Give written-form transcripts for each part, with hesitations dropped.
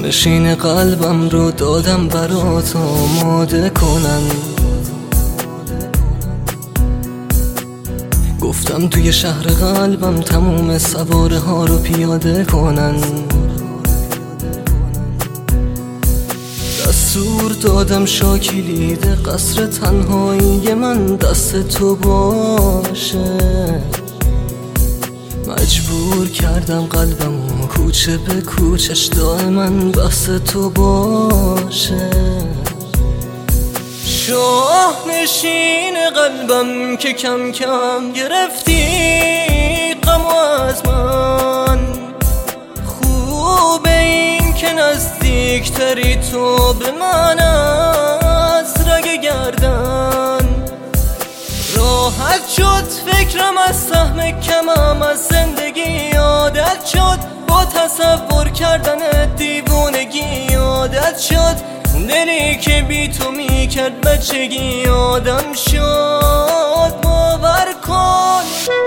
نشین قلبم رو دادم برات آماده کنن. گفتم توی شهر قلبم تموم سواره ها رو پیاده کنن. دستور دادم شاکلید قصر تنهایی من دست تو باشه. مجبور کردم قلبمو کوچه به کوچش دائما بحث تو باشه. شاه نشین قلبم که کم کم گرفتی غمو از من. خوبه این که نزدیکتری تو به من از رگ گردن. راحت شد فکرم از سهم کمم از زندگی. عادت شد با تصور کردن دیوونگی. عادت شد دلی که بی تو میکرد بچگی. آدم شد باور کن.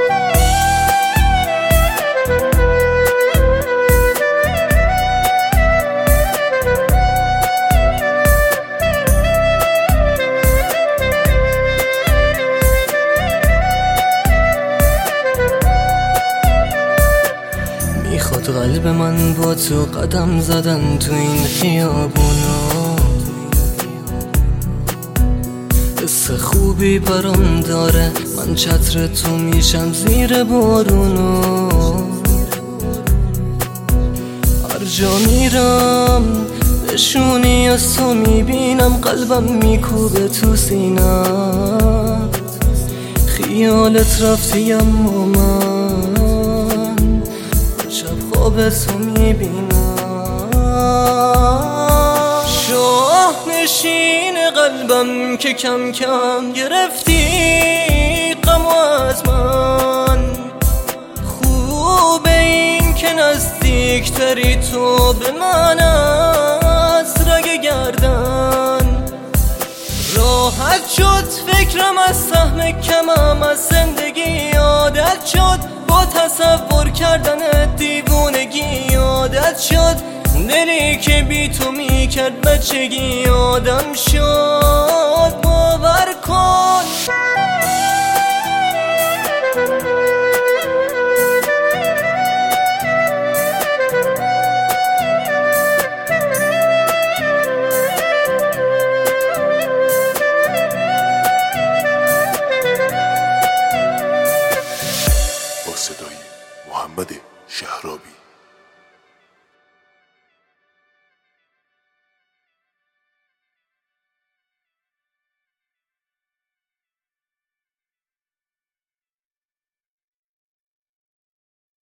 میخواد قلب من با تو قدم زدن تو این خیابونا. حس خوبی برام داره من چتر تو میشم زیر بارونو. هر جا میرم نشونی از تو میبینم قلبم میکوبه تو سینم. خیالت رفتی اما من شب خواب تو میبینم. شاه نشین قلبم که کم کم گرفتی غمو از من. خوبه این که نزدیکتری تو به من از رگ گردن. راحت شد فکرم از سهم کمم از زندگی. عادت شد با تصور کردن دیوونگی. عادت شد دلی که بی تو میکرد بچگی. آدم شد باور کن. با صدای محمد شهرابی.